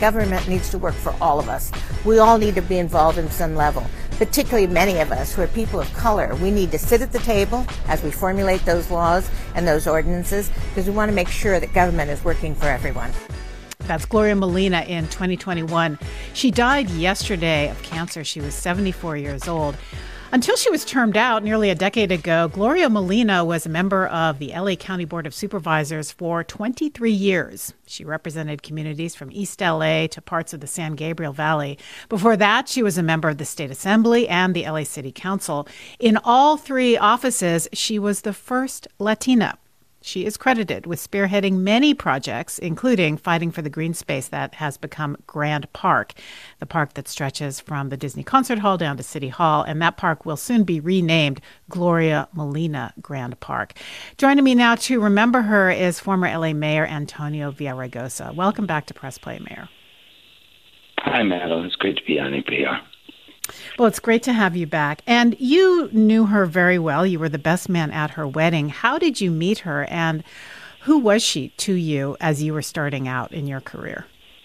government needs to work for all of us. We all need to be involved in some level, particularly many of us who are people of color. We need to sit at the table as we formulate those laws and those ordinances because we want to make sure that government is working for everyone. That's Gloria Molina in 2021. She died yesterday of cancer. She was 74 years old. Until she was termed out nearly a decade ago, Gloria Molina was a member of the LA County Board of Supervisors for 23 years. She represented communities from East LA to parts of the San Gabriel Valley. Before that, she was a member of the State Assembly and the LA City Council. In all three offices, she was the first Latina. She is credited with spearheading many projects, including fighting for the green space that has become Grand Park, the park that stretches from the Disney Concert Hall down to City Hall, and that park will soon be renamed Gloria Molina Grand Park. Joining me now to remember her is former LA Mayor Antonio Villaraigosa. Welcome back to Press Play, Mayor. Hi, Madeline. It's great to be on NPR. Well, it's great to have you back. And you knew her very well. You were the best man at her wedding. How did you meet her, and who was she to you as you were starting out in your career?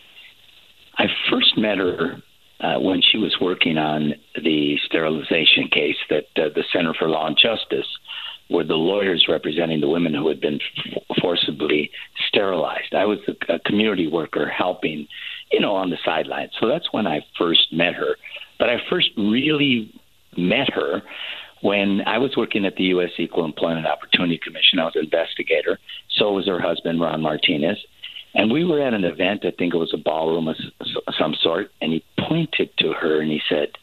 I first met her when she was working on the sterilization case that the Center for Law and Justice were the lawyers representing the women who had been forcibly sterilized. I was a community worker helping, on the sidelines. So that's when I first met her. But I first really met her when I was working at the U.S. Equal Employment Opportunity Commission. I was an investigator. So was her husband, Ron Martinez. And we were at an event, I think it was a ballroom of some sort, and he pointed to her and he said,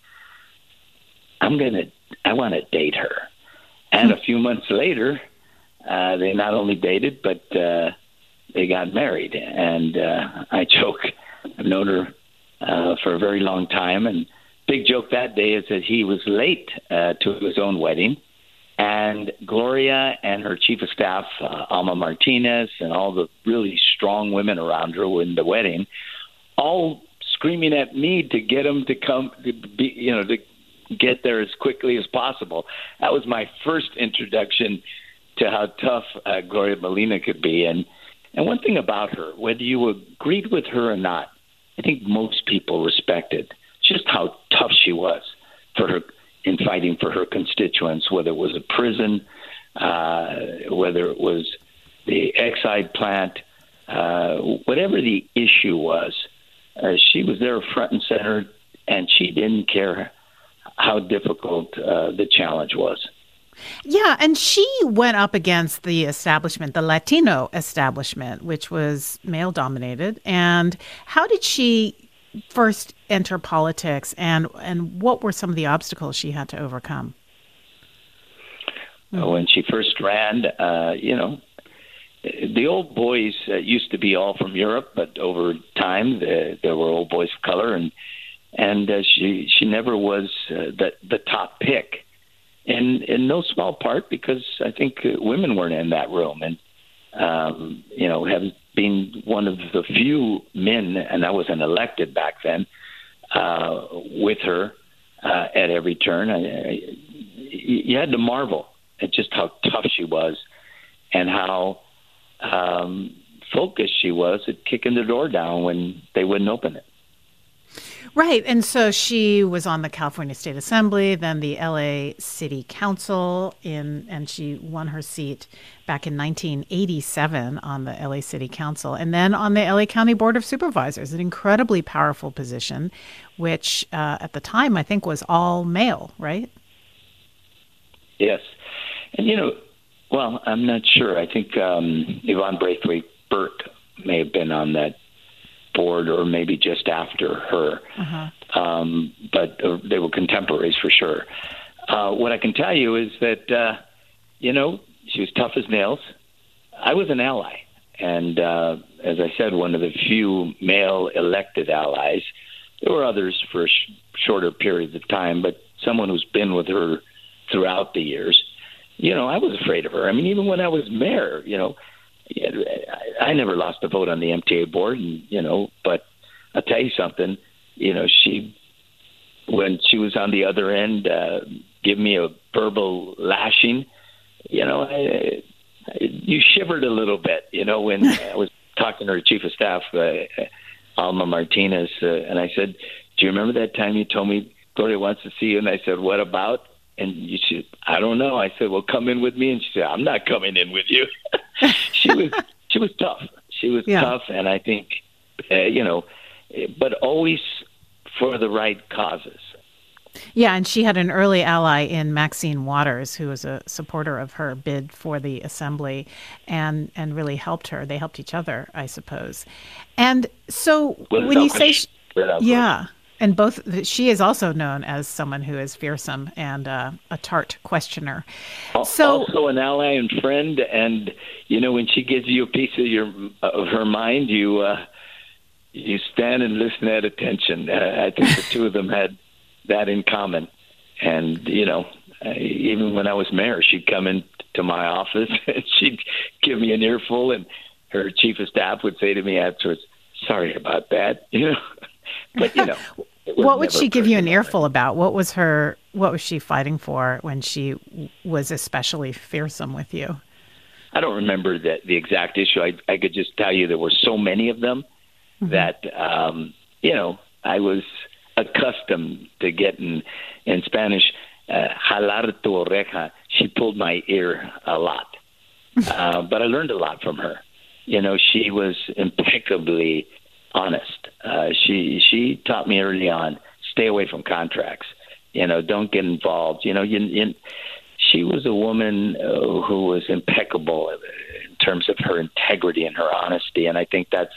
I want to date her. And a few months later, they not only dated, but they got married. And I joke, I've known her for a very long time, and big joke that day is that he was late to his own wedding, and Gloria and her chief of staff, Alma Martinez, and all the really strong women around her in the wedding, all screaming at me to get him to come, to get there as quickly as possible. That was my first introduction to how tough Gloria Molina could be. And one thing about her, whether you agreed with her or not, I think most people respected just how tough she was for her in fighting for her constituents, whether it was a prison, whether it was the Exide plant, whatever the issue was, she was there front and center, and she didn't care how difficult the challenge was. Yeah, and she went up against the establishment, the Latino establishment, which was male-dominated. And how did she first enter politics, and what were some of the obstacles she had to overcome? When she first ran, the old boys used to be all from Europe, but over time there were old boys of color, and she never was the top pick, and in no small part because I think women weren't in that room, and having been one of the few men, and I wasn't elected back then, with her at every turn, you had to marvel at just how tough she was and how focused she was at kicking the door down when they wouldn't open it. Right. And so she was on the California State Assembly, then the LA City Council, and she won her seat back in 1987 on the LA City Council, and then on the LA County Board of Supervisors, an incredibly powerful position, which at the time I think was all male, right? Yes. And, I'm not sure. I think Yvonne Braithwaite Burke may have been on that board or maybe just after her. But they were contemporaries for sure. What I can tell you is that, she was tough as nails. I was an ally. And as I said, one of the few male elected allies. There were others for shorter periods of time, but someone who's been with her throughout the years. I was afraid of her. I mean, even when I was mayor, I never lost a vote on the MTA board, but I'll tell you something, when she was on the other end, give me a verbal lashing, you shivered a little bit, when I was talking to her chief of staff Alma Martinez, and I said, "Do you remember that time you told me Gloria wants to see you?" And I said, "What about?" And she, "I don't know." I said, "Well, come in with me." And she said, "I'm not coming in with you." She was tough. She was tough, and I think, but always for the right causes. Yeah, and she had an early ally in Maxine Waters, who was a supporter of her bid for the assembly and really helped her. They helped each other, I suppose. And so when you say... and she is also known as someone who is fearsome and a tart questioner. Also an ally and friend, and, when she gives you a piece of her mind, you stand and listen at attention. I think the two of them had that in common. And, even when I was mayor, she'd come into my office and she'd give me an earful, and her chief of staff would say to me afterwards, "Sorry about that," But, what would she give you an earful about? What was she fighting for when she was especially fearsome with you? I don't remember the exact issue. I could just tell you there were so many of them that, I was accustomed to getting, in Spanish, jalar tu oreja. She pulled my ear a lot. But I learned a lot from her. She was impeccably honest. She taught me early on, stay away from contracts. Don't get involved. She was a woman who was impeccable in terms of her integrity and her honesty. And I think that's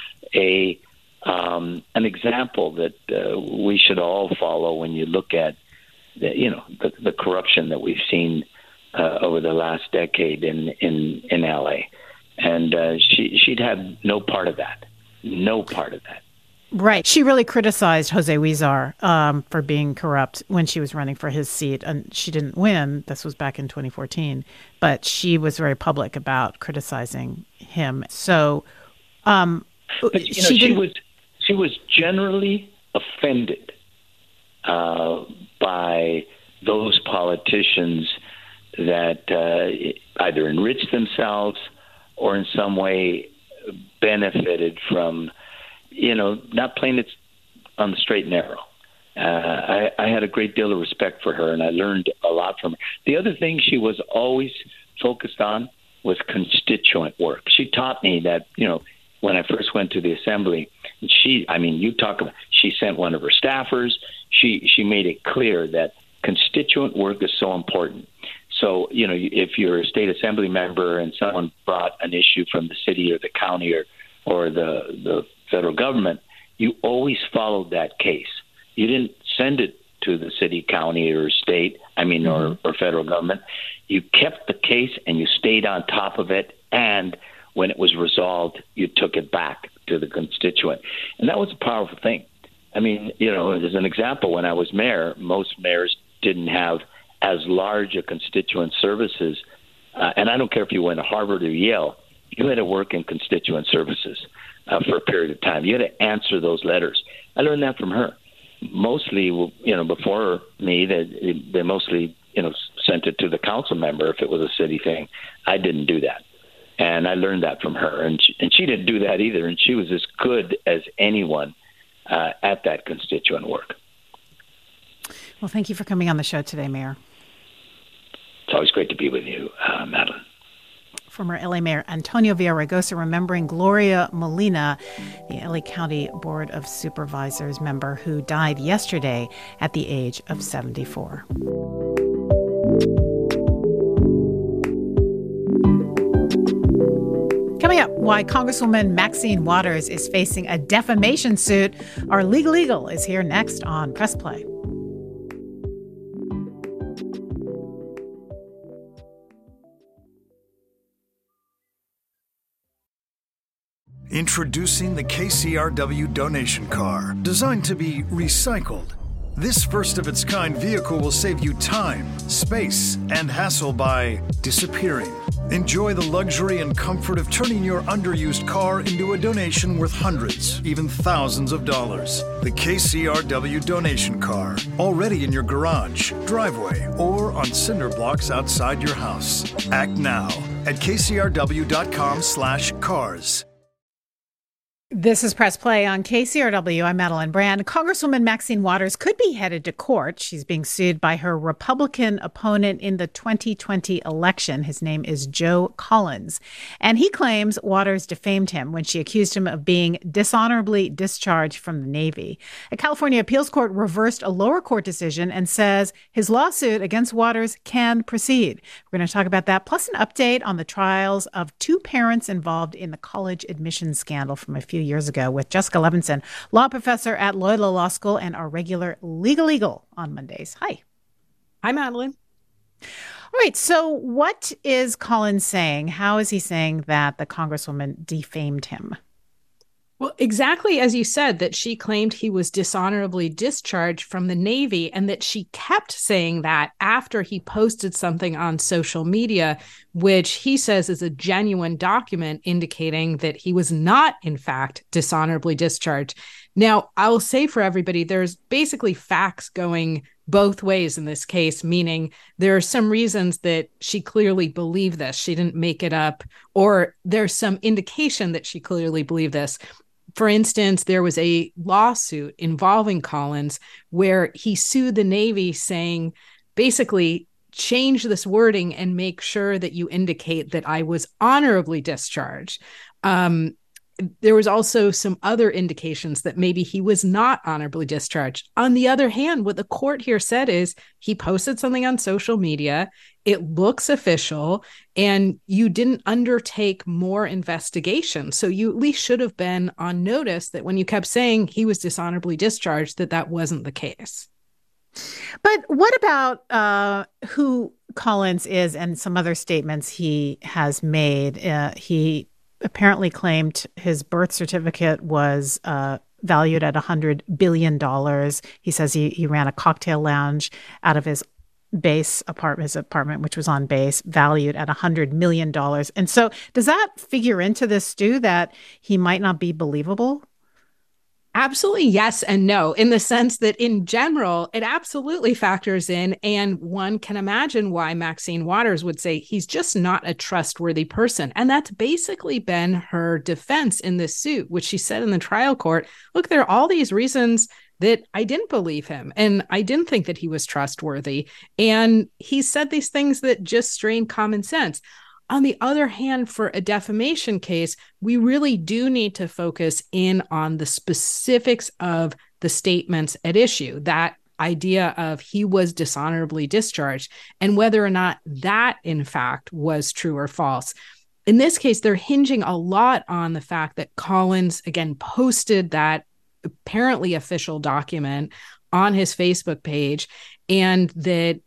an example that we should all follow when you look at the corruption that we've seen over the last decade in LA. And she'd had no part of that. No part of that. Right. She really criticized Jose Huizar for being corrupt when she was running for his seat. And she didn't win. This was back in 2014. But she was very public about criticizing him. So she was generally offended by those politicians that either enriched themselves or in some way benefited from, not playing it on the straight and narrow. I had a great deal of respect for her, and I learned a lot from her. The other thing she was always focused on was constituent work. She taught me that, when I first went to the assembly, she sent one of her staffers. She made it clear that constituent work is so important. So, if you're a state assembly member and someone brought an issue from the city or the county or the federal government, you always followed that case. You didn't send it to the city, county, or state, or federal government. You kept the case and you stayed on top of it, and when it was resolved, you took it back to the constituent. And that was a powerful thing. As an example, when I was mayor, most mayors didn't have as large a constituent services, and I don't care if you went to Harvard or Yale, you had to work in constituent services for a period of time. You had to answer those letters. I learned that from her. Mostly, before me, they mostly, sent it to the council member if it was a city thing. I didn't do that. And I learned that from her. And she didn't do that either, and she was as good as anyone at that constituent work. Well, thank you for coming on the show today, Mayor. It's always great to be with you, Madeline. Former LA Mayor Antonio Villaraigosa remembering Gloria Molina, the LA County Board of Supervisors member who died yesterday at the age of 74. Coming up, why Congresswoman Maxine Waters is facing a defamation suit. Our Legal Eagle is here next on Press Play. Introducing the KCRW donation car, designed to be recycled. This first-of-its-kind vehicle will save you time, space, and hassle by disappearing. Enjoy the luxury and comfort of turning your underused car into a donation worth hundreds, even thousands of dollars. The KCRW donation car, already in your garage, driveway, or on cinder blocks outside your house. Act now at kcrw.com/cars. This is Press Play on KCRW. I'm Madeline Brand. Congresswoman Maxine Waters could be headed to court. She's being sued by her Republican opponent in the 2020 election. His name is Joe Collins. And he claims Waters defamed him when she accused him of being dishonorably discharged from the Navy. A California appeals court reversed a lower court decision and says his lawsuit against Waters can proceed. We're going to talk about that, plus an update on the trials of two parents involved in the college admissions scandal from a few years ago with Jessica Levinson, law professor at Loyola Law School and our regular Legal Eagle on Mondays. Hi. Hi, Madeline. All right. So what is Collins saying? How is he saying that the Congresswoman defamed him? Well, exactly as you said, that she claimed he was dishonorably discharged from the Navy, and that she kept saying that after he posted something on social media, which he says is a genuine document indicating that he was not, in fact, dishonorably discharged. Now, I'll say for everybody, there's basically facts going both ways in this case, meaning there are some reasons that she clearly believed this. She didn't make it up, or there's some indication that she clearly believed this. For instance, there was a lawsuit involving Collins where he sued the Navy saying, basically, change this wording and make sure that you indicate that I was honorably discharged. There was also some other indications that maybe he was not honorably discharged. On the other hand, what the court here said is he posted something on social media. It looks official, and you didn't undertake more investigation. So you at least should have been on notice that when you kept saying he was dishonorably discharged, that wasn't the case. But what about who Collins is and some other statements he has made? He apparently claimed his birth certificate was valued at $100 billion. He says he ran a cocktail lounge out of his apartment, which was on base, valued at $100 million. And so does that figure into this, Stu, that he might not be believable? Absolutely yes and no, in the sense that in general, it absolutely factors in. And one can imagine why Maxine Waters would say he's just not a trustworthy person. And that's basically been her defense in this suit, which she said in the trial court, look, there are all these reasons that I didn't believe him and I didn't think that he was trustworthy. And he said these things that just strain common sense. On the other hand, for a defamation case, we really do need to focus in on the specifics of the statements at issue, that idea of he was dishonorably discharged, and whether or not that, in fact, was true or false. In this case, they're hinging a lot on the fact that Collins, again, posted that apparently official document on his Facebook page, and that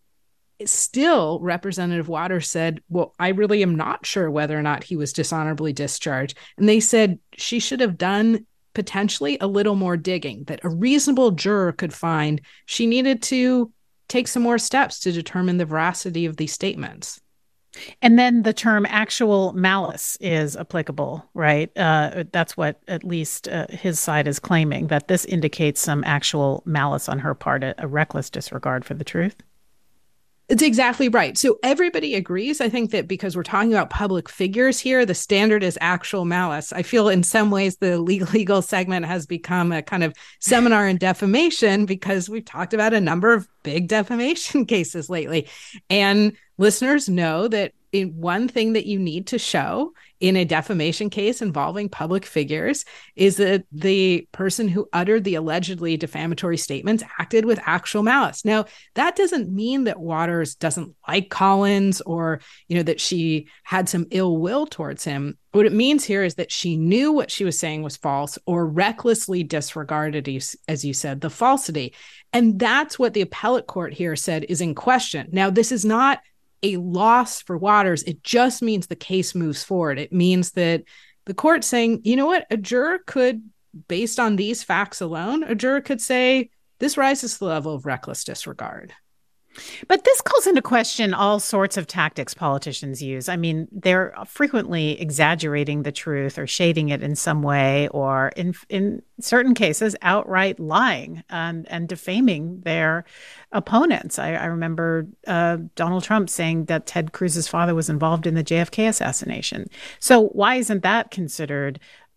still, Representative Waters said, well, I really am not sure whether or not he was dishonorably discharged. And they said she should have done potentially a little more digging, that a reasonable juror could find she needed to take some more steps to determine the veracity of these statements. And then the term actual malice is applicable, right? That's what at least his side is claiming, that this indicates some actual malice on her part, a reckless disregard for the truth. It's exactly right. So everybody agrees. I think that because we're talking about public figures here, the standard is actual malice. I feel in some ways the legal segment has become a kind of seminar in defamation because we've talked about a number of big defamation cases lately. And listeners know that one thing that you need to show in a defamation case involving public figures is that the person who uttered the allegedly defamatory statements acted with actual malice. Now, that doesn't mean that Waters doesn't like Collins or, that she had some ill will towards him. What it means here is that she knew what she was saying was false or recklessly disregarded, as you said, the falsity. And that's what the appellate court here said is in question. Now, this is not a loss for Waters. It just means the case moves forward. It means that the court saying, you know what, a juror could, based on these facts alone, a juror could say this rises to the level of reckless disregard. But this calls into question all sorts of tactics politicians use. I mean, they're frequently exaggerating the truth or shading it in some way, or in certain cases, outright lying and defaming their opponents. I remember Donald Trump saying that Ted Cruz's father was involved in the JFK assassination. So why isn't that considered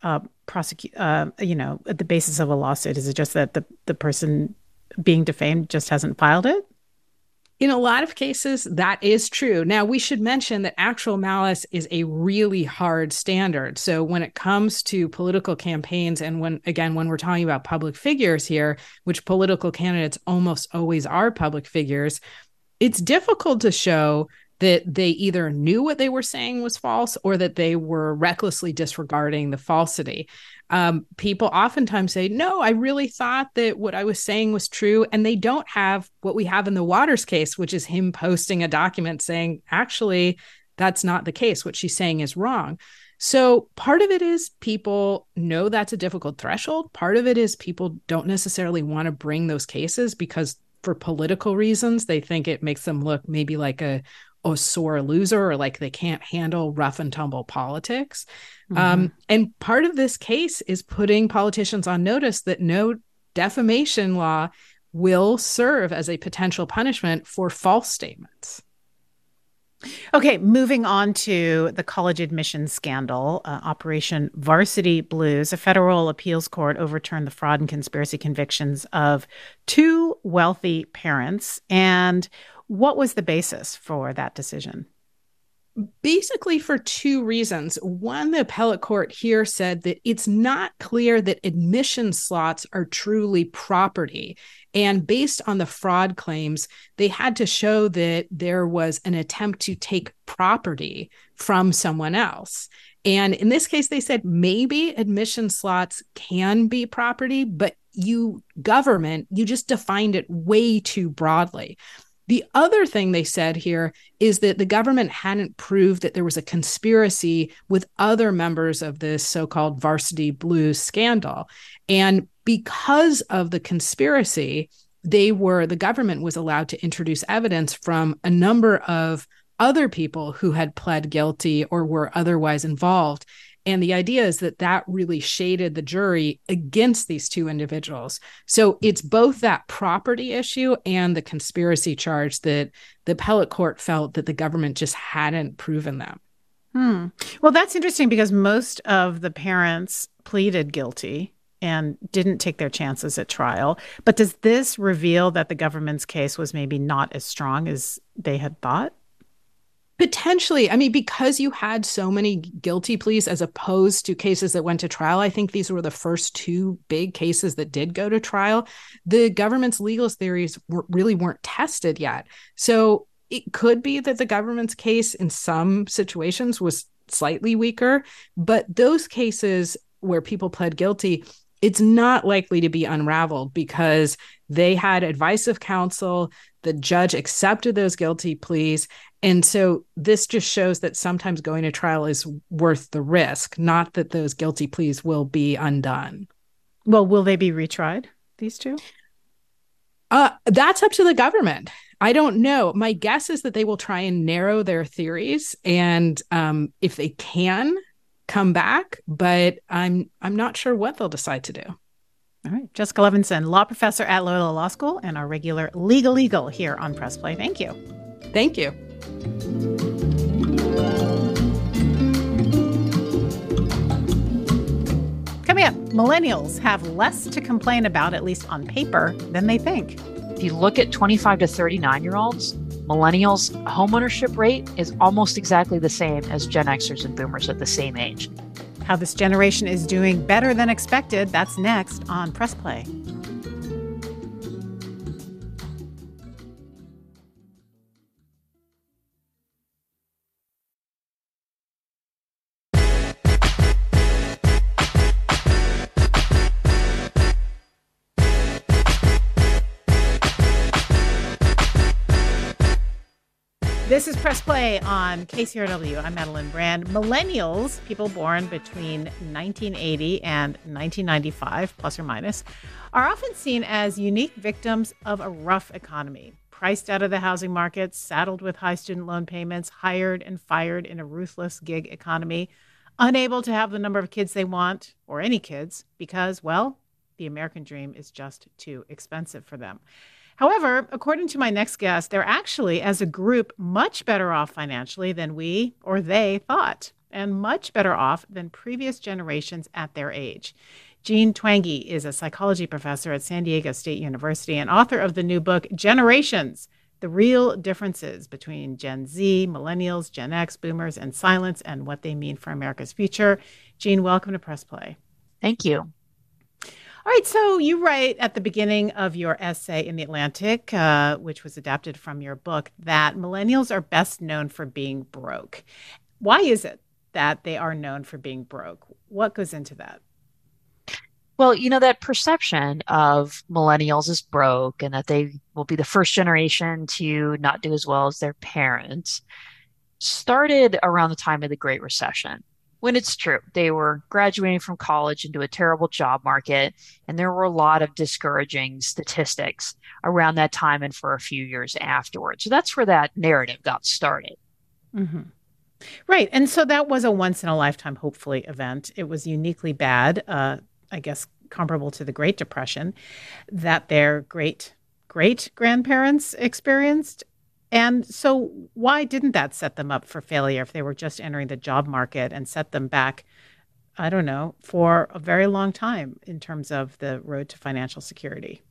at the basis of a lawsuit? Is it just that the person being defamed just hasn't filed it? In a lot of cases, that is true. Now, we should mention that actual malice is a really hard standard. So when it comes to political campaigns, and when we're talking about public figures here, which political candidates almost always are public figures, it's difficult to show that they either knew what they were saying was false or that they were recklessly disregarding the falsity. People oftentimes say, no, I really thought that what I was saying was true. And they don't have what we have in the Waters case, which is him posting a document saying, actually, that's not the case. What she's saying is wrong. So part of it is people know that's a difficult threshold. Part of it is people don't necessarily want to bring those cases because for political reasons, they think it makes them look maybe like a sore loser or like they can't handle rough and tumble politics. And part of this case is putting politicians on notice that no defamation law will serve as a potential punishment for false statements. Okay, moving on to the college admissions scandal, Operation Varsity Blues. A federal appeals court overturned the fraud and conspiracy convictions of two wealthy parents. And what was the basis for that decision? Basically for two reasons. One, the appellate court here said that it's not clear that admission slots are truly property. And based on the fraud claims, they had to show that there was an attempt to take property from someone else. And in this case, they said maybe admission slots can be property, but you just defined it way too broadly. The other thing they said here is that the government hadn't proved that there was a conspiracy with other members of this so-called Varsity Blues scandal. And because of the conspiracy, the government was allowed to introduce evidence from a number of other people who had pled guilty or were otherwise involved. And the idea is that that really shaded the jury against these two individuals. So it's both that property issue and the conspiracy charge that the appellate court felt that the government just hadn't proven them. Well, that's interesting because most of the parents pleaded guilty and didn't take their chances at trial. But does this reveal that the government's case was maybe not as strong as they had thought? Potentially. I mean, because you had so many guilty pleas as opposed to cases that went to trial, I think these were the first two big cases that did go to trial. The government's legal theories really weren't tested yet. So it could be that the government's case in some situations was slightly weaker, but those cases where people pled guilty, it's not likely to be unraveled because they had advice of counsel, the judge accepted those guilty pleas. And so this just shows that sometimes going to trial is worth the risk, not that those guilty pleas will be undone. Well, will they be retried, these two? That's up to the government. I don't know. My guess is that they will try and narrow their theories. And if they can, come back, but I'm not sure what they'll decide to do. All right. Jessica Levinson, law professor at Loyola Law School and our regular Legal Eagle here on Press Play. Thank you. Thank you. Coming up, millennials have less to complain about, at least on paper, than they think. If you look at 25 to 39-year-olds, millennials' homeownership rate is almost exactly the same as Gen Xers and Boomers at the same age. How this generation is doing better than expected, that's next on Press Play. This is Press Play on KCRW. I'm Madeline Brand. Millennials, people born between 1980 and 1995, plus or minus, are often seen as unique victims of a rough economy. Priced out of the housing market, saddled with high student loan payments, hired and fired in a ruthless gig economy, unable to have the number of kids they want, or any kids, because, well, the American dream is just too expensive for them. However, according to my next guest, they're actually, as a group, much better off financially than we or they thought. and much better off than previous generations at their age. Jean Twenge is a psychology professor at San Diego State University and author of the new book, Generations: The Real Differences Between Gen Z, Millennials, Gen X, Boomers, and Silents, and What They Mean for America's Future. Jean, welcome to Press Play. Thank you. All right, so you write at the beginning of your essay in The Atlantic, which was adapted from your book, that millennials are best known for being broke. Why is it that they are known for being broke? What goes into that? Well, that perception of millennials as broke and that they will be the first generation to not do as well as their parents started around the time of the Great Recession, when it's true. They were graduating from college into a terrible job market, and there were a lot of discouraging statistics around that time and for a few years afterwards. So that's where that narrative got started. Mm-hmm. Right. And so that was a once in a lifetime, hopefully, event. It was uniquely bad, I guess, comparable to the Great Depression that their great grandparents experienced. And so why didn't that set them up for failure if they were just entering the job market and set them back, I don't know, for a very long time in terms of the road to financial security?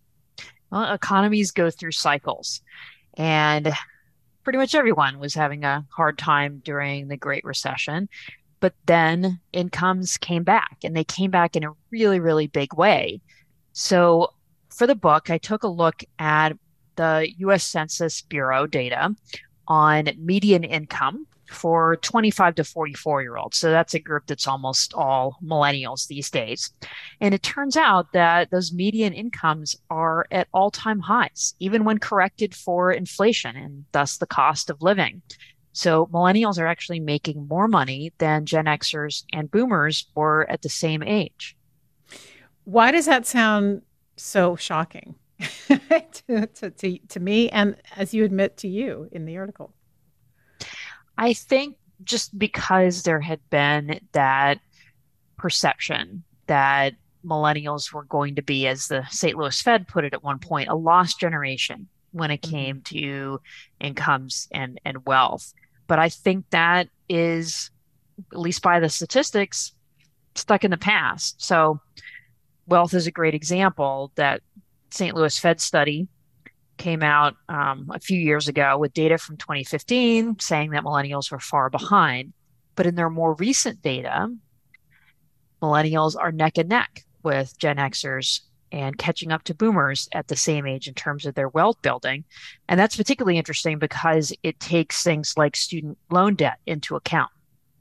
Well, economies go through cycles, and pretty much everyone was having a hard time during the Great Recession. But then incomes came back, and they came back in a really, really big way. So for the book, I took a look at the U.S. Census Bureau data on median income for 25 to 44-year-olds. So that's a group that's almost all millennials these days. And it turns out that those median incomes are at all-time highs, even when corrected for inflation and thus the cost of living. So millennials are actually making more money than Gen Xers and Boomers were at the same age. Why does that sound so shocking to me, and as you admit to you in the article? I think just because there had been that perception that millennials were going to be, as the St. Louis Fed put it at one point, a lost generation when it came to incomes and wealth. But I think that is, at least by the statistics, stuck in the past. So wealth is a great example. That St. Louis Fed study came out a few years ago with data from 2015 saying that millennials were far behind. But in their more recent data, millennials are neck and neck with Gen Xers and catching up to Boomers at the same age in terms of their wealth building. And that's particularly interesting because it takes things like student loan debt into account.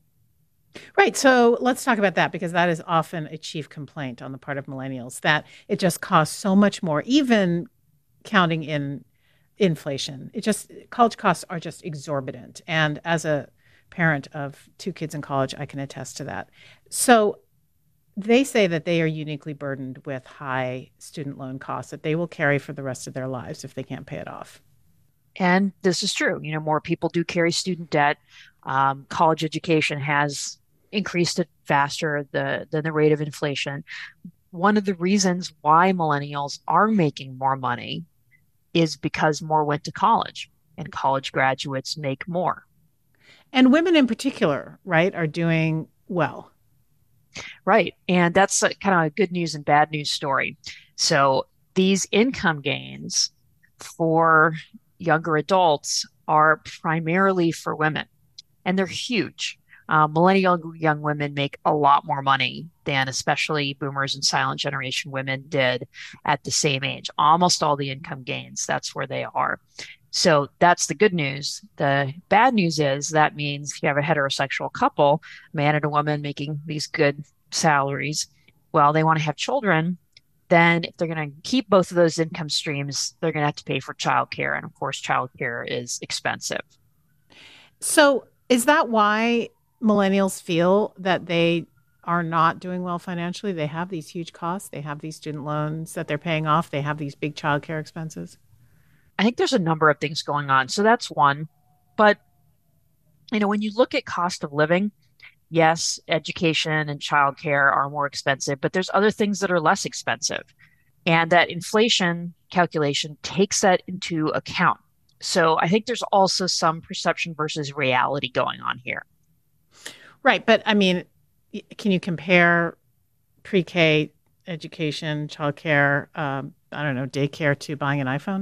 Right. So let's talk about that, because that is often a chief complaint on the part of millennials, that it just costs so much more, even counting in inflation. College costs are just exorbitant. And as a parent of two kids in college, I can attest to that. So they say that they are uniquely burdened with high student loan costs that they will carry for the rest of their lives if they can't pay it off. And this is true. More people do carry student debt. College education has increased it faster than the rate of inflation. One of the reasons why millennials are making more money is because more went to college, and college graduates make more. And women in particular, right, are doing well. Right. And that's kind of a good news and bad news story. So these income gains for younger adults are primarily for women, and they're huge. Millennial young women make a lot more money than especially Boomers and silent generation women did at the same age. Almost all the income gains, that's where they are. So that's the good news. The bad news is that means if you have a heterosexual couple, a man and a woman making these good salaries, well, they want to have children, then if they're going to keep both of those income streams, they're going to have to pay for childcare. And of course, childcare is expensive. So is that why millennials feel that they are not doing well financially? They have these huge costs. They have these student loans that they're paying off. They have these big childcare expenses. I think there's a number of things going on. So that's one. But, when you look at cost of living, yes, education and childcare are more expensive, but there's other things that are less expensive. And that inflation calculation takes that into account. So I think there's also some perception versus reality going on here. Right. But I mean, can you compare pre-K education, childcare, I don't know, daycare to buying an iPhone?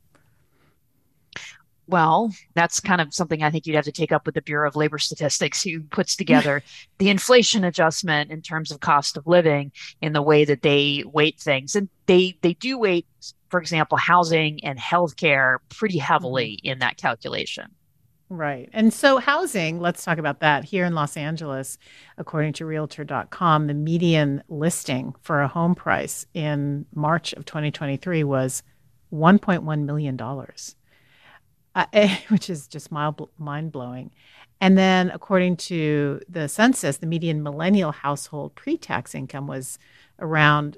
Well, that's kind of something I think you'd have to take up with the Bureau of Labor Statistics, who puts together the inflation adjustment in terms of cost of living in the way that they weight things. And they do weight, for example, housing and healthcare pretty Hmm. heavily in that calculation. Right. And so housing, let's talk about that. Here in Los Angeles, according to Realtor.com, the median listing for a home price in March of 2023 was $1.1 million, which is just mind blowing. And then, according to the census, the median millennial household pre-tax income was around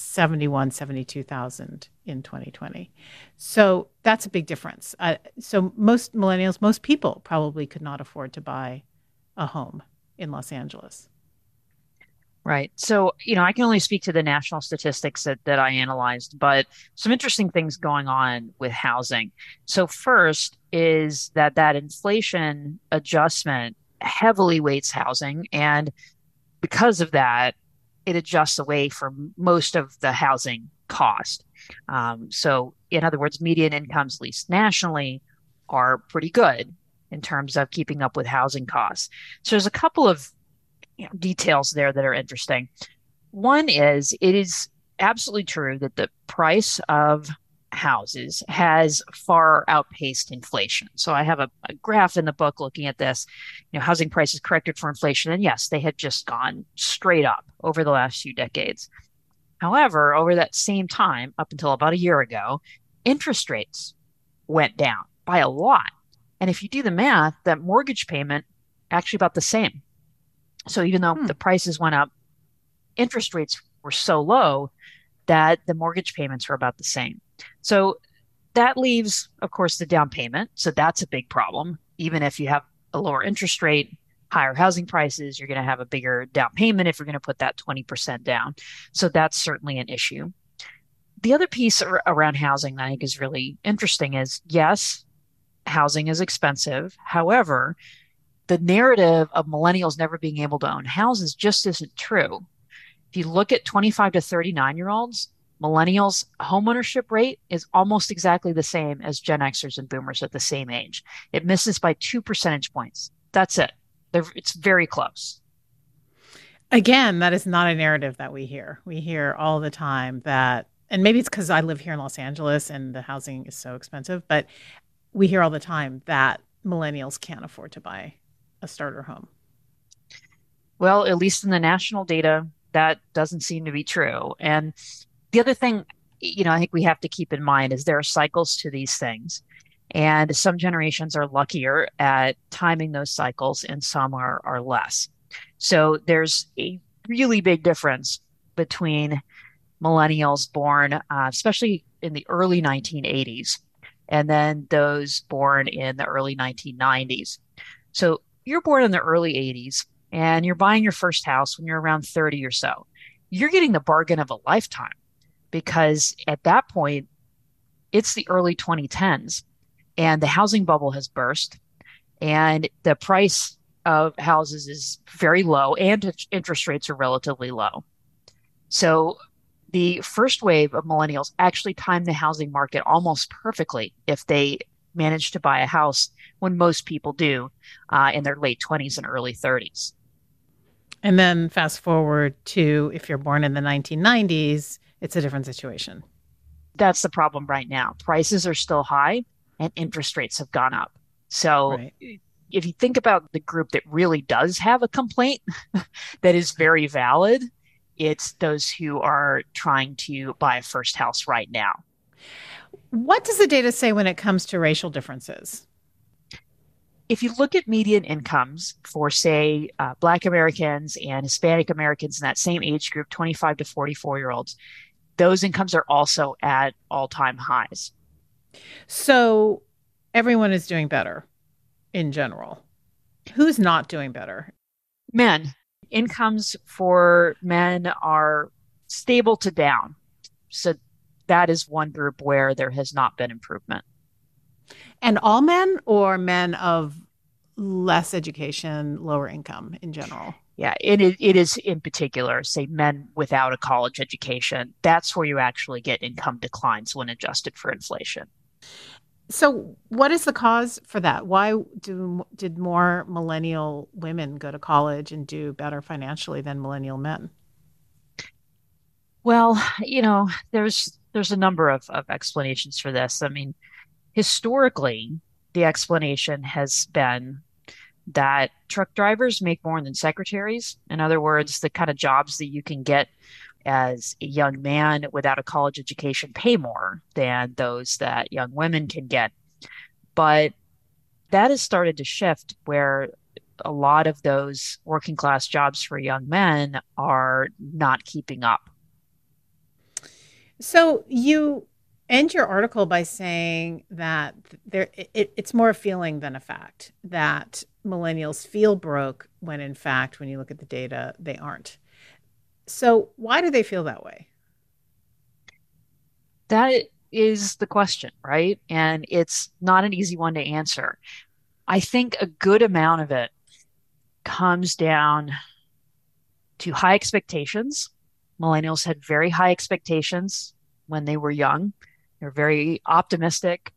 72,000 in 2020. So that's a big difference. So most millennials, most people probably could not afford to buy a home in Los Angeles. Right. So, I can only speak to the national statistics that I analyzed, but some interesting things going on with housing. So first is that inflation adjustment heavily weights housing. And because of that, it adjusts away from most of the housing cost. So in other words, median incomes, at least nationally, are pretty good in terms of keeping up with housing costs. So there's a couple of details there that are interesting. One is it is absolutely true that the price of houses has far outpaced inflation. So I have a graph in the book looking at this, housing prices corrected for inflation. And yes, they had just gone straight up over the last few decades. However, over that same time, up until about a year ago, interest rates went down by a lot. And if you do the math, that mortgage payment actually about the same. So even though Hmm. the prices went up, interest rates were so low that the mortgage payments were about the same. So that leaves, of course, the down payment. So that's a big problem. Even if you have a lower interest rate, higher housing prices, you're going to have a bigger down payment if you're going to put that 20% down. So that's certainly an issue. The other piece around housing that I think is really interesting is yes, housing is expensive. However, the narrative of millennials never being able to own houses just isn't true. If you look at 25 to 39-year-olds, millennials' homeownership rate is almost exactly the same as Gen Xers and boomers at the same age. It misses by 2 percentage points. That's it. It's very close. Again, that is not a narrative that we hear. We hear all the time that, and maybe it's because I live here in Los Angeles and the housing is so expensive, but we hear all the time that millennials can't afford to buy a starter home. Well, at least in the national data, that doesn't seem to be true. And the other thing, I think we have to keep in mind is there are cycles to these things. And some generations are luckier at timing those cycles and some are less. So there's a really big difference between millennials born, especially in the early 1980s, and then those born in the early 1990s. So you're born in the early 80s and you're buying your first house when you're around 30 or so. You're getting the bargain of a lifetime because at that point, it's the early 2010s and the housing bubble has burst and the price of houses is very low and interest rates are relatively low. So the first wave of millennials actually timed the housing market almost perfectly if they manage to buy a house when most people do in their late 20s and early 30s. And then fast forward to if you're born in the 1990s, it's a different situation. That's the problem right now. Prices are still high and interest rates have gone up. So Right. if you think about the group that really does have a complaint that is very valid, it's those who are trying to buy a first house right now. What does the data say when it comes to racial differences? If you look at median incomes for, say, Black Americans and Hispanic Americans in that same age group, 25 to 44-year-olds, those incomes are also at all-time highs. So everyone is doing better in general. Who's not doing better? Men, incomes for men are stable to down. So that is one group where there has not been improvement. And all men or men of less education, lower income in general. Yeah, it is in particular, say men without a college education. That's where you actually get income declines when adjusted for inflation. So what is the cause for that? Why did more millennial women go to college and do better financially than millennial men? Well, there's a number of explanations for this. I mean, historically, the explanation has been that truck drivers make more than secretaries. In other words, the kind of jobs that you can get as a young man without a college education pay more than those that young women can get. But that has started to shift where a lot of those working class jobs for young men are not keeping up. So you end your article by saying that it's more a feeling than a fact that millennials feel broke when in fact, when you look at the data, they aren't. So why do they feel that way? That is the question, right? And it's not an easy one to answer. I think a good amount of it comes down to high expectations. Millennials had very high expectations when they were young. They're very optimistic,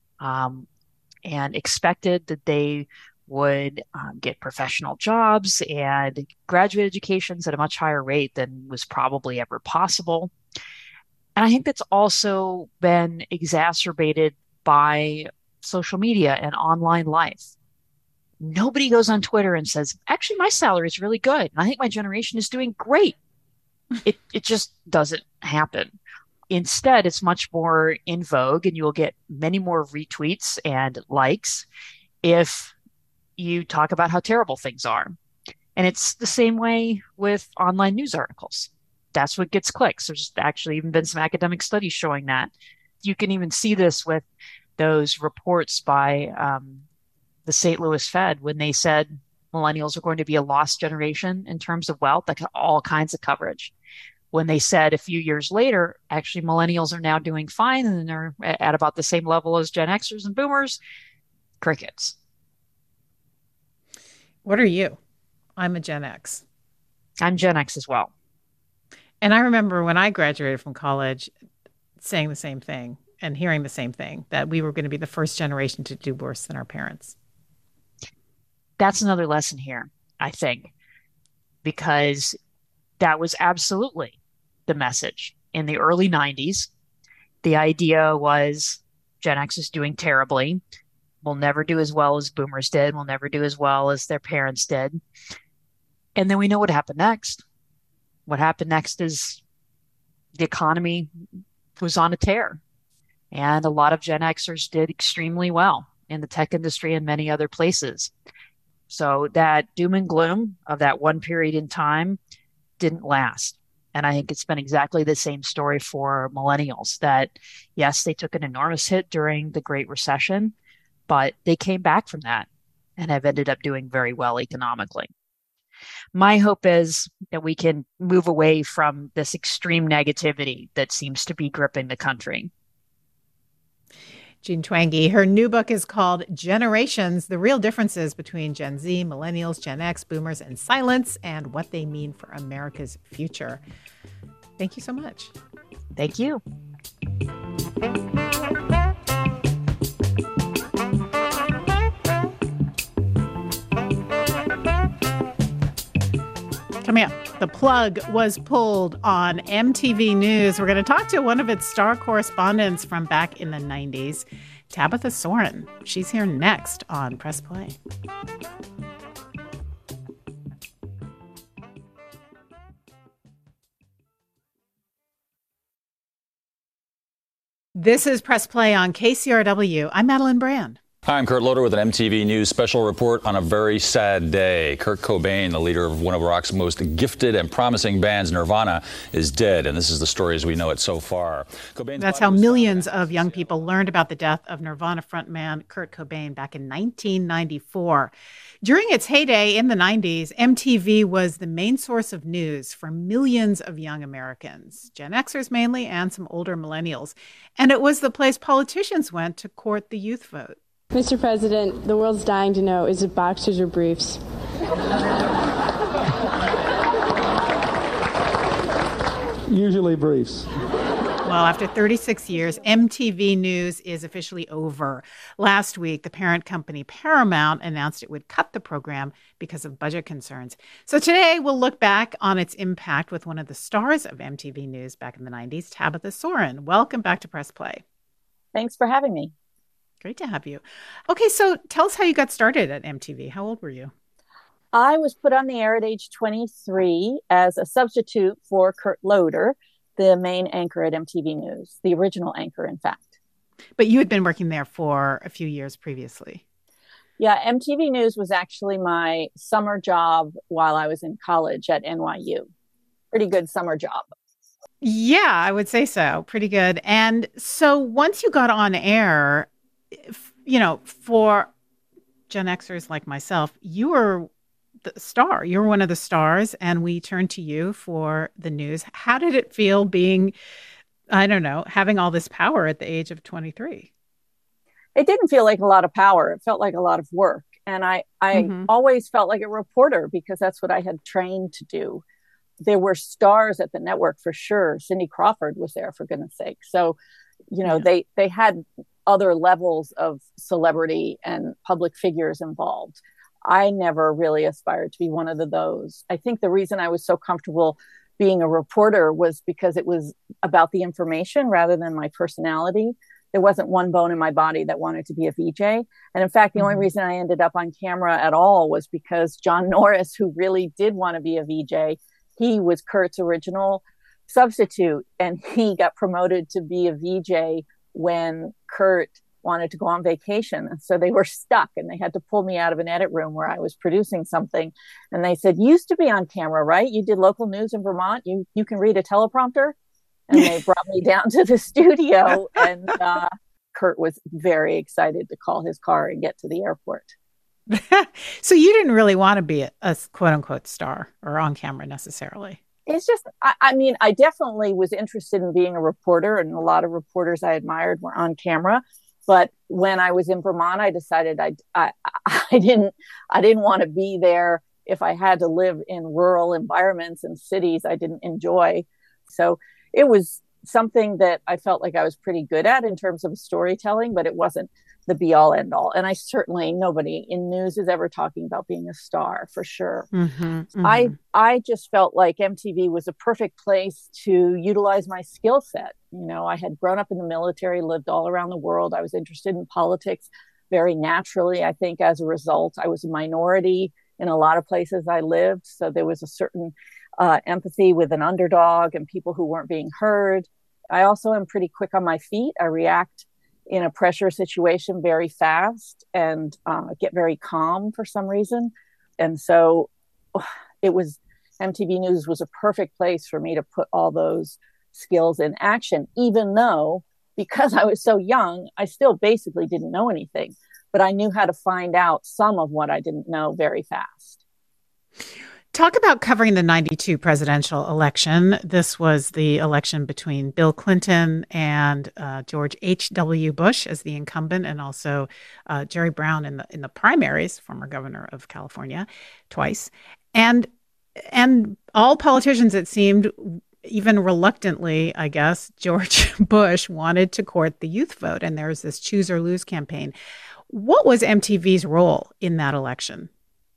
and expected that they would get professional jobs and graduate educations at a much higher rate than was probably ever possible. And I think that's also been exacerbated by social media and online life. Nobody goes on Twitter and says, actually, my salary is really good. And I think my generation is doing great. It just doesn't happen. Instead, it's much more in vogue, and you will get many more retweets and likes if you talk about how terrible things are. And it's the same way with online news articles. That's what gets clicks. There's actually even been some academic studies showing that. You can even see this with those reports by the St. Louis Fed when they said millennials are going to be a lost generation in terms of wealth. That got all kinds of coverage. When they said a few years later, actually millennials are now doing fine and they're at about the same level as Gen Xers and Boomers, crickets. What are you? I'm a Gen X. I'm Gen X as well. And I remember when I graduated from college saying the same thing and hearing the same thing, that we were going to be the first generation to do worse than our parents. That's another lesson here, I think, because that was absolutely the message. In the early 90s, the idea was Gen X is doing terribly. We'll never do as well as Boomers did. We'll never do as well as their parents did. And then we know what happened next. What happened next is the economy was on a tear. And a lot of Gen Xers did extremely well in the tech industry and many other places. So that doom and gloom of that one period in time didn't last. And I think it's been exactly the same story for millennials, that yes, they took an enormous hit during the Great Recession, but they came back from that and have ended up doing very well economically. My hope is that we can move away from this extreme negativity that seems to be gripping the country. Jean Twenge, her new book is called Generations, The Real Differences Between Gen Z, Millennials, Gen X, Boomers, and Silence, and What They Mean for America's Future. Thank you so much. Thank you. Coming up, the plug was pulled on MTV News. We're going to talk to one of its star correspondents from back in the 90s, Tabitha Soren. She's here next on Press Play. This is Press Play on KCRW. I'm Madeline Brand. Hi, I'm Kurt Loder with an MTV News special report on a very sad day. Kurt Cobain, the leader of one of rock's most gifted and promising bands, Nirvana, is dead, and this is the story as we know it so far. That's how millions of young people learned about the death of Nirvana frontman Kurt Cobain back in 1994. During its heyday in the 90s, MTV was the main source of news for millions of young Americans, Gen Xers mainly, and some older millennials. And it was the place politicians went to court the youth vote. Mr. President, the world's dying to know, is it boxers or briefs? Usually briefs. Well, after 36 years, MTV News is officially over. Last week, the parent company Paramount announced it would cut the program because of budget concerns. So today, we'll look back on its impact with one of the stars of MTV News back in the 90s, Tabitha Soren. Welcome back to Press Play. Thanks for having me. Great to have you. Okay, so tell us how you got started at MTV. How old were you? I was put on the air at age 23 as a substitute for Kurt Loder, the main anchor at MTV News, the original anchor, in fact. But you had been working there for a few years previously. Yeah, MTV News was actually my summer job while I was in college at NYU. Pretty good summer job. Yeah, I would say so. Pretty good. And so once you got on air, you know, for Gen Xers like myself, you were the star. You were one of the stars, and we turned to you for the news. How did it feel being, I don't know, having all this power at the age of 23? It didn't feel like a lot of power. It felt like a lot of work. And I always felt like a reporter because that's what I had trained to do. There were stars at the network for sure. Cindy Crawford was there, for goodness sake. So, you know, they had other levels of celebrity and public figures involved. I never really aspired to be one of those. I think the reason I was so comfortable being a reporter was because it was about the information rather than my personality. There wasn't one bone in my body that wanted to be a VJ. And in fact, the only reason I ended up on camera at all was because John Norris, who really did want to be a VJ, he was Kurt's original substitute, and he got promoted to be a VJ when Kurt wanted to go on vacation. And so they were stuck and they had to pull me out of an edit room where I was producing something. And they said, "You used to be on camera, right? You did local news in Vermont. You can read a teleprompter." And they brought me down to the studio, and Kurt was very excited to call his car and get to the airport. So you didn't really want to be a quote unquote star or on camera necessarily. It's just, I mean, I definitely was interested in being a reporter, and a lot of reporters I admired were on camera. But when I was in Vermont, I decided I didn't want to be there if I had to live in rural environments and cities I didn't enjoy. So it was something that I felt like I was pretty good at in terms of storytelling, but it wasn't the be all end all. And nobody in news is ever talking about being a star, for sure. I just felt like MTV was a perfect place to utilize my skill set. You know, I had grown up in the military, lived all around the world. I was interested in politics very naturally. I think as a result, I was a minority in a lot of places I lived. So there was a certain empathy with an underdog and people who weren't being heard. I also am pretty quick on my feet. I react in a pressure situation very fast and get very calm for some reason. And so MTV News was a perfect place for me to put all those skills in action, even though, because I was so young, I still basically didn't know anything, but I knew how to find out some of what I didn't know very fast. Talk about covering the 92 presidential election. This was the election between Bill Clinton and George H.W. Bush as the incumbent, and also Jerry Brown in the primaries, former governor of California, twice. And all politicians, it seemed, even reluctantly, I guess, George Bush wanted to court the youth vote, and there was this choose or lose campaign. What was MTV's role in that election?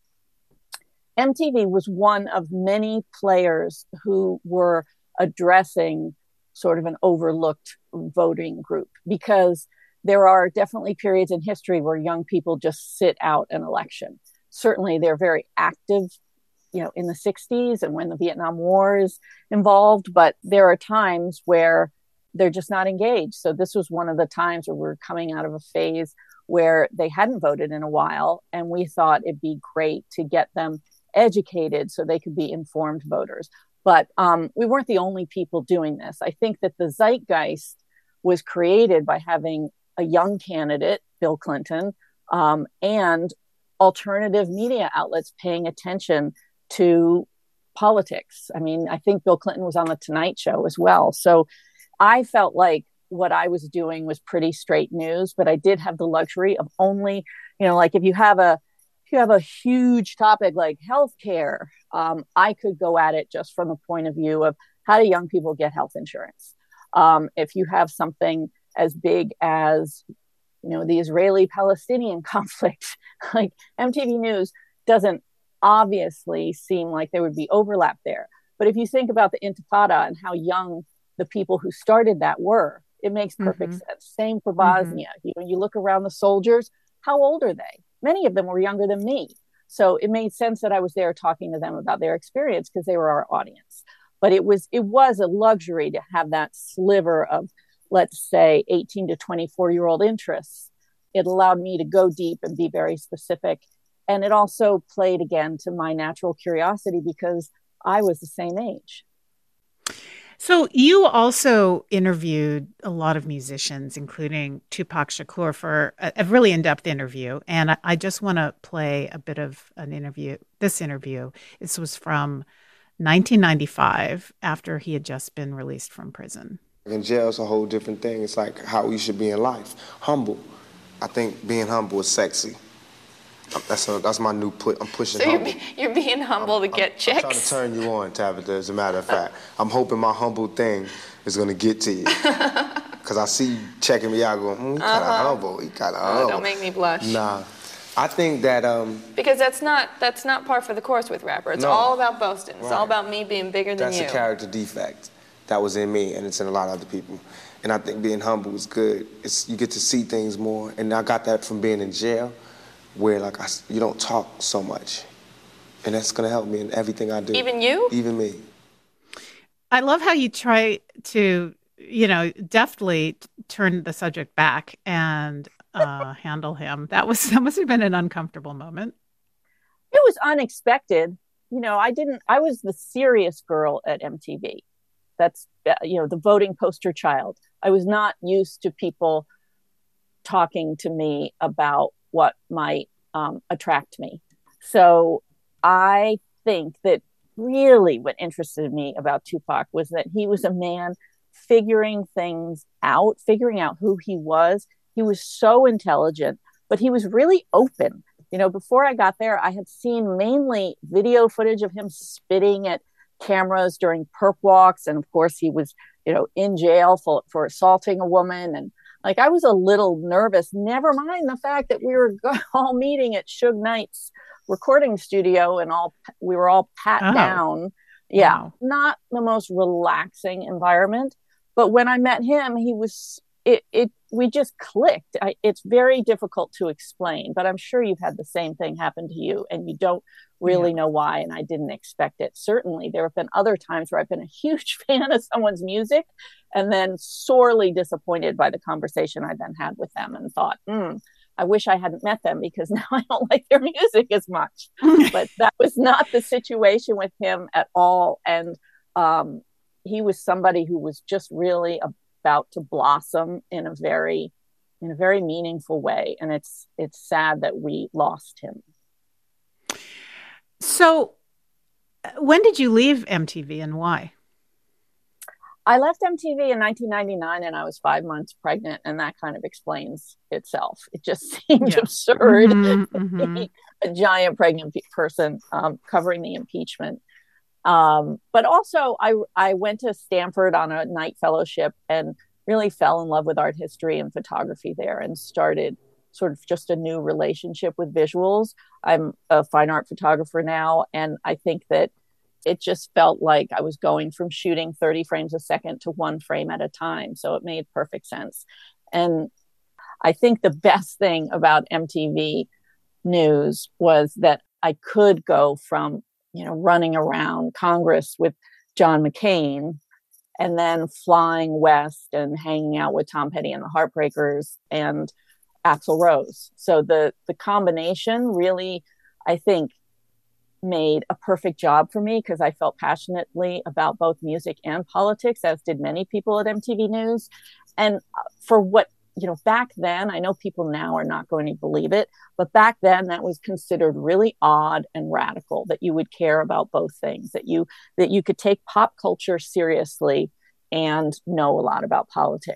MTV was one of many players who were addressing sort of an overlooked voting group, because there are definitely periods in history where young people just sit out an election. Certainly they're very active, you know, in the 60s and when the Vietnam War is involved, but there are times where they're just not engaged. So this was one of the times where we're coming out of a phase where they hadn't voted in a while, and we thought it'd be great to get them educated so they could be informed voters. But we weren't the only people doing this. I think that the zeitgeist was created by having a young candidate, Bill Clinton, and alternative media outlets paying attention to politics. I mean, I think Bill Clinton was on the Tonight Show as well. So I felt like what I was doing was pretty straight news, but I did have the luxury of only, like if you have a huge topic like healthcare, I could go at it just from the point of view of how do young people get health insurance. If you have something as big as, the Israeli-Palestinian conflict, like MTV News doesn't obviously seem like there would be overlap there. But if you think about the Intifada and how young the people who started that were, it makes perfect sense. Same for Bosnia. You look around the soldiers, how old are they? Many of them were younger than me. So it made sense that I was there talking to them about their experience because they were our audience. But it was a luxury to have that sliver of, let's say, 18 to 24-year-old interests. It allowed me to go deep and be very specific. And it also played again to my natural curiosity because I was the same age. So you also interviewed a lot of musicians, including Tupac Shakur, for a really in-depth interview. And I just want to play a bit of an interview. This interview, this was from 1995 after he had just been released from prison. In jail is a whole different thing. It's like how you should be in life. Humble. I think being humble is sexy. That's my new put. I'm pushing. So you're being humble to get chicks. I'm trying to turn you on, Tabitha. As a matter of fact, I'm hoping my humble thing is gonna get to you. Cause I see you checking me out, going, he kind of humble. He kind of humble. Don't make me blush. Nah, I think that because that's not par for the course with rapper. It's all about boasting. It's all about me being bigger than you. That's a character defect that was in me, and it's in a lot of other people. And I think being humble is good. You get to see things more, and I got that from being in jail, where you don't talk so much, and that's gonna help me in everything I do. Even you? Even me. I love how you try to, deftly turn the subject back and handle him. That must have been an uncomfortable moment. It was unexpected. I was the serious girl at MTV. That's, the voting poster child. I was not used to people talking to me about what might attract me. So I think that really what interested me about Tupac was that he was a man figuring out who he was. He was so intelligent, but he was really open. Before I got there, I had seen mainly video footage of him spitting at cameras during perp walks. And of course he was, in jail for assaulting a woman. And I was a little nervous, never mind the fact that we were all meeting at Suge Knight's recording studio and we were all pat down. Yeah. Wow. Not the most relaxing environment. But when I met him, we just clicked. It's very difficult to explain, but I'm sure you've had the same thing happen to you and you don't really know why. And I didn't expect it. Certainly there have been other times where I've been a huge fan of someone's music and then sorely disappointed by the conversation I then had with them and thought, I wish I hadn't met them because now I don't like their music as much. But that was not the situation with him at all. And he was somebody who was just really about to blossom in a very meaningful way. And it's sad that we lost him. So when did you leave MTV and why? I left MTV in 1999 and I was 5 months pregnant, and that kind of explains itself. It just seemed absurd to be a giant pregnant person covering the impeachment. But also I went to Stanford on a night fellowship and really fell in love with art history and photography there and started sort of just a new relationship with visuals. I'm a fine art photographer now, and I think that it just felt like I was going from shooting 30 frames a second to one frame at a time. So it made perfect sense. And I think the best thing about MTV News was that I could go from, running around Congress with John McCain and then flying west and hanging out with Tom Petty and the Heartbreakers and Axl Rose. So the combination really, I think, made a perfect job for me because I felt passionately about both music and politics, as did many people at MTV News. And for what, back then, I know people now are not going to believe it, but back then that was considered really odd and radical that you would care about both things, that you could take pop culture seriously and know a lot about politics.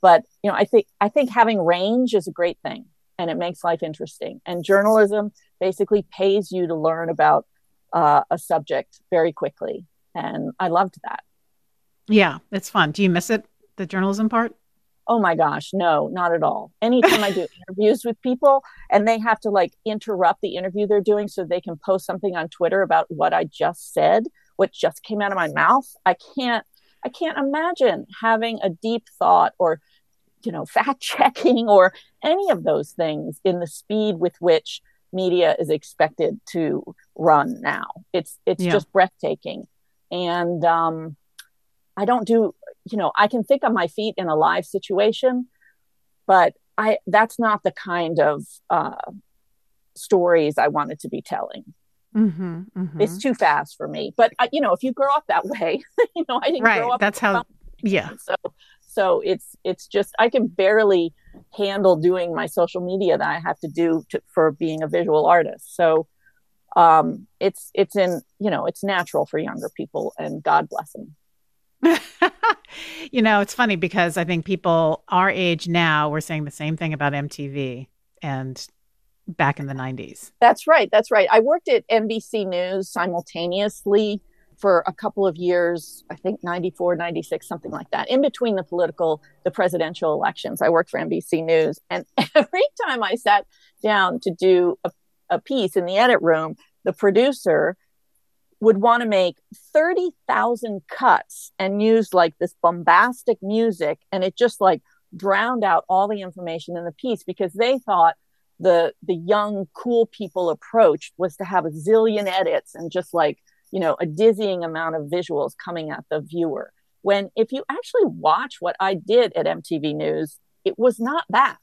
But, I think having range is a great thing, and it makes life interesting. And journalism basically pays you to learn about a subject very quickly. And I loved that. Yeah, it's fun. Do you miss it, the journalism part? Oh my gosh, no, not at all. Anytime I do interviews with people and they have to interrupt the interview they're doing so they can post something on Twitter about what I just said, what just came out of my mouth, I can't imagine having a deep thought or, fact checking or any of those things in the speed with which media is expected to run now. It's just breathtaking. And I don't do, I can think on my feet in a live situation, but that's not the kind of stories I wanted to be telling. Mm-hmm, mm-hmm. It's too fast for me. But, if you grow up that way, I didn't grow up. That's how, yeah. So it's just, I can barely handle doing my social media that I have to do for being a visual artist. So it's natural for younger people, and God bless them. It's funny because I think people our age now were saying the same thing about MTV and back in the 90s. That's right. I worked at NBC News simultaneously for a couple of years, I think 94, 96, something like that. In between the presidential elections, I worked for NBC News. And every time I sat down to do a piece in the edit room, the producer would want to make 30,000 cuts and use this bombastic music. And it just drowned out all the information in the piece, because they thought the young, cool people approach was to have a zillion edits and just a dizzying amount of visuals coming at the viewer. When if you actually watch what I did at MTV News, it was not that.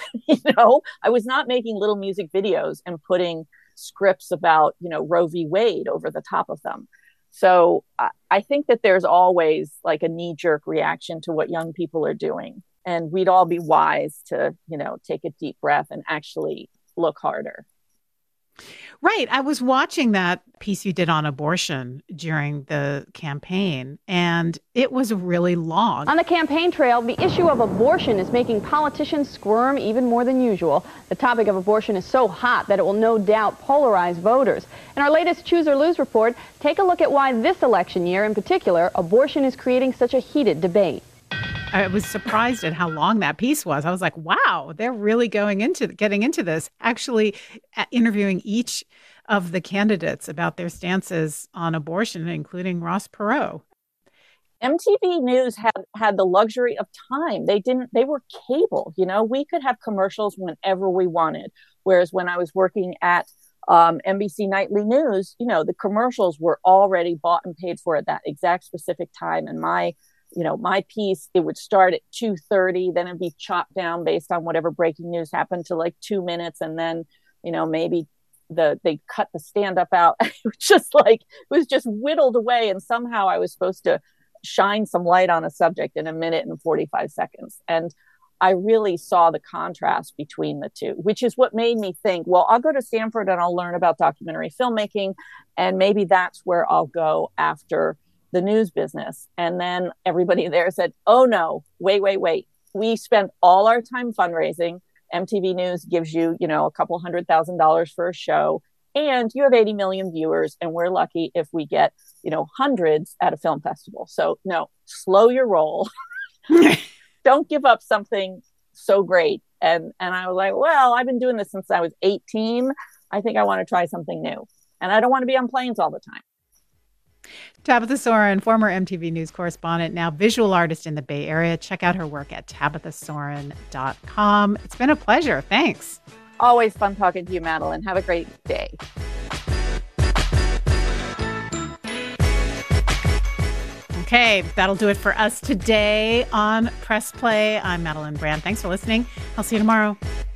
I was not making little music videos and putting scripts about, Roe v. Wade over the top of them. So I think that there's always a knee-jerk reaction to what young people are doing. And we'd all be wise to, take a deep breath and actually look harder. Right. I was watching that piece you did on abortion during the campaign, and it was really long. On the campaign trail, the issue of abortion is making politicians squirm even more than usual. The topic of abortion is so hot that it will no doubt polarize voters. In our latest Choose or Lose report, take a look at why this election year in particular, abortion is creating such a heated debate. I was surprised at how long that piece was. I was like, wow, they're really getting into this, actually interviewing each of the candidates about their stances on abortion, including Ross Perot. MTV News had the luxury of time. They were cable, we could have commercials whenever we wanted. Whereas when I was working at NBC Nightly News, the commercials were already bought and paid for at that exact specific time. And my piece, it would start at 2:30, then it'd be chopped down based on whatever breaking news happened to 2 minutes. And then, maybe they cut the stand up out. It was just whittled away. And somehow I was supposed to shine some light on a subject in a minute and 45 seconds. And I really saw the contrast between the two, which is what made me think, well, I'll go to Stanford and I'll learn about documentary filmmaking. And maybe that's where I'll go after the news business. And then everybody there said, oh no, wait. We spent all our time fundraising. MTV News gives you, a couple $100,000 for a show, and you have 80 million viewers. And we're lucky if we get, hundreds at a film festival. So no, slow your roll. Don't give up something so great. And I was like, well, I've been doing this since I was 18. I think I want to try something new. And I don't want to be on planes all the time. Tabitha Soren, former MTV News correspondent, now visual artist in the Bay Area. Check out her work at TabithaSoren.com. It's been a pleasure. Thanks. Always fun talking to you, Madeline. Have a great day. Okay, that'll do it for us today on Press Play. I'm Madeline Brand. Thanks for listening. I'll see you tomorrow.